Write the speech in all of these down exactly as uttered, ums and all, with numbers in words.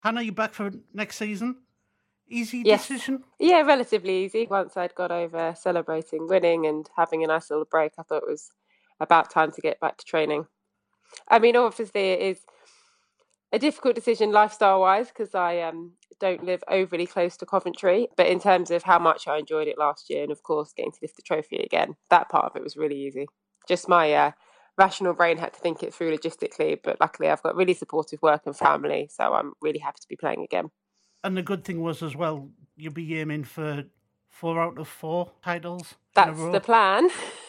Hannah, you back for next season? Easy Yes. decision? Yeah, relatively easy. Once I'd got over celebrating winning and having a nice little break, I thought it was about time to get back to training. I mean, obviously, it is a difficult decision lifestyle-wise because I um, don't live overly close to Coventry. But in terms of how much I enjoyed it last year and, of course, getting to lift the trophy again, that part of it was really easy. Just my uh, rational brain had to think it through logistically. But luckily, I've got really supportive work and family, so I'm really happy to be playing again. And the good thing was as well, you'll be aiming for four out of four titles That's in a row. the plan.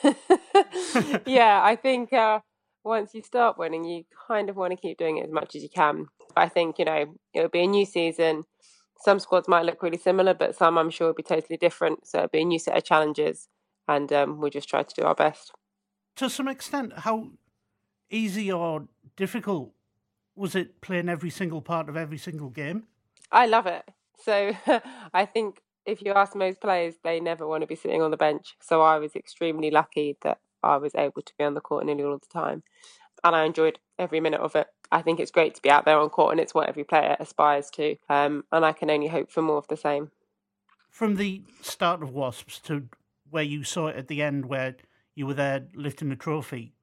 Yeah, I think uh, once you start winning, you kind of want to keep doing it as much as you can. I think, you know, it'll be a new season. Some squads might look really similar, but some I'm sure will be totally different. So it'll be a new set of challenges, and um, we'll just try to do our best. To some extent, how easy or difficult was it playing every single part of every single game? I love it. So I think if you ask most players, they never want to be sitting on the bench. So I was extremely lucky that I was able to be on the court nearly all of the time. And I enjoyed every minute of it. I think it's great to be out there on court, and it's what every player aspires to. Um, and I can only hope for more of the same. From the start of Wasps to where you saw it at the end, where you were there lifting the trophy,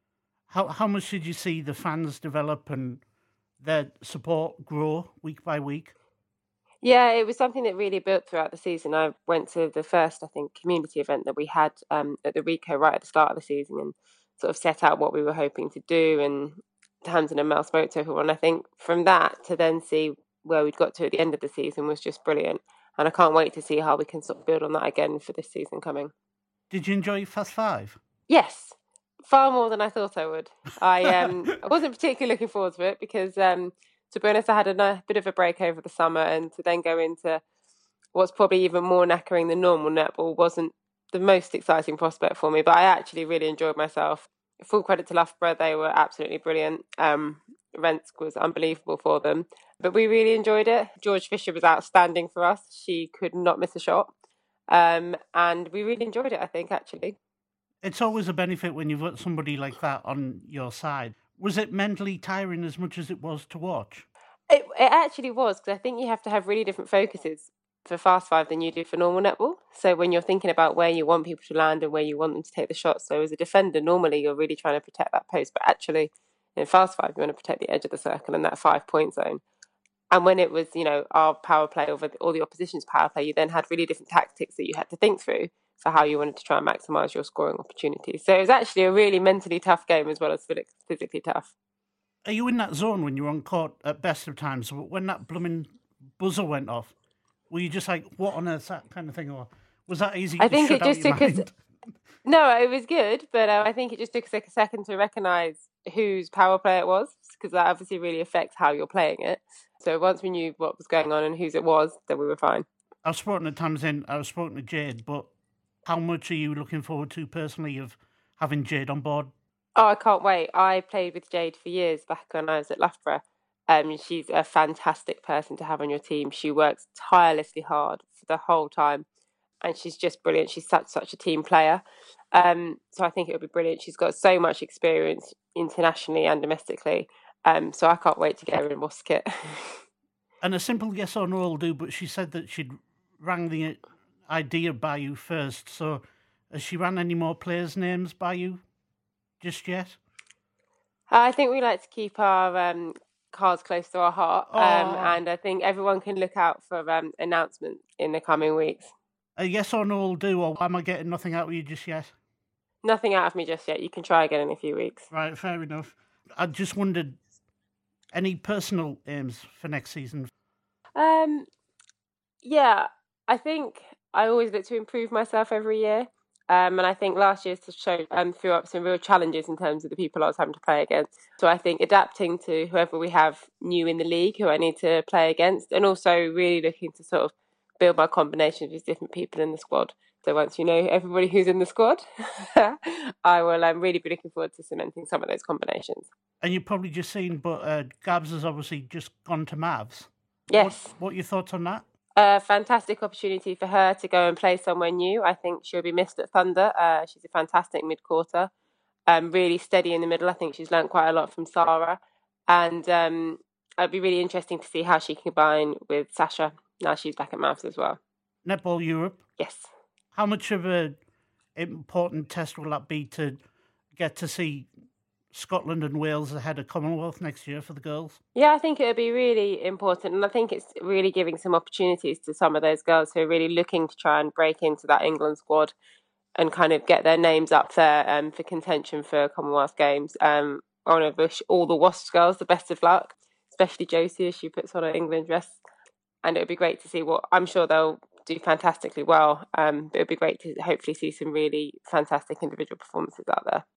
how how much did you see the fans develop and their support grow week by week? Yeah, it was something that really built throughout the season. I went to the first, I think, community event that we had um, at the Rico right at the start of the season and sort of set out what we were hoping to do. And Tamsin and Mel spoke to everyone. I think from that to then see where we'd got to at the end of the season was just brilliant. And I can't wait to see how we can sort of build on that again for this season coming. Did you enjoy Fast Five? Yes, far more than I thought I would. I um I wasn't particularly looking forward to it because um to be honest, I had a n- bit of a break over the summer, and to then go into what's probably even more knackering than normal netball wasn't the most exciting prospect for me. But I actually really enjoyed myself. Full credit to Loughborough; they were absolutely brilliant. Um, Rensk was unbelievable for them, but we really enjoyed it. George Fisher was outstanding for us; she could not miss a shot, um, and we really enjoyed it. I think actually. It's always a benefit when you've got somebody like that on your side. Was it mentally tiring as much as it was to watch? It, it actually was, because I think you have to have really different focuses for Fast Five than you do for normal netball. So when you're thinking about where you want people to land and where you want them to take the shot, so as a defender, normally you're really trying to protect that post, but actually in Fast Five, you want to protect the edge of the circle and that five point zone. And when it was, you know, our power play over the, or the opposition's power play, you then had really different tactics that you had to think through for how you wanted to try and maximise your scoring opportunities. So it was actually a really mentally tough game as well as physically tough. Are you in that zone when you're on court at best of times? When that blooming buzzer went off, were you just like, what on earth, that kind of thing? Or was that easy I to think shut it out just your took us. mind? No, it was good, but uh, I think it just took us a second to recognise whose power play it was, because that obviously really affects how you're playing it. So once we knew what was going on and whose it was, then we were fine. I've spoken to Tamsin, I've spoken to Jade, but how much are you looking forward to personally of having Jade on board? Oh, I can't wait. I played with Jade for years back when I was at Loughborough. Um, she's a fantastic person to have on your team. She works tirelessly hard for the whole time, and she's just brilliant. She's such such a team player. Um, so I think it'll be brilliant. She's got so much experience internationally and domestically. Um, so I can't wait to get her in Muscat. And a simple yes or no will do, but she said that she'd rang the idea by you first. So has she ran any more players' names by you just yet? I think we like to keep our um, cards close to our heart, um, and I think everyone can look out for um, announcements in the coming weeks. A yes or no will do, or am I getting nothing out of you just yet? Nothing out of me just yet. You can try again in a few weeks. Right, fair enough. I just wondered, any personal aims for next season? Um, yeah, I think I always look to improve myself every year. Um, and I think last year's show um, threw up some real challenges in terms of the people I was having to play against. So I think adapting to whoever we have new in the league who I need to play against, and also really looking to sort of build my combinations with different people in the squad. So once you know everybody who's in the squad, I will um, really be looking forward to cementing some of those combinations. And you've probably just seen, but uh, Gabs has obviously just gone to Mavs. Yes. What, what are your thoughts on that? A fantastic opportunity for her to go and play somewhere new. I think she'll be missed at Thunder. Uh, she's a fantastic mid-quarter, um, really steady in the middle. I think she's learnt quite a lot from Sarah. And um, it'd be really interesting to see how she can combine with Sasha now she's back at Mavs as well. Netball Europe. Yes. How much of an important test will that be to get to see Scotland and Wales ahead of Commonwealth next year for the girls? Yeah, I think it would be really important, and I think it's really giving some opportunities to some of those girls who are really looking to try and break into that England squad and kind of get their names up there um, for contention for Commonwealth Games. Um, I want to wish all the Wasps girls the best of luck, especially Josie as she puts on her England dress. And it would be great to see what, I'm sure they'll do fantastically well, um, but it would be great to hopefully see some really fantastic individual performances out there.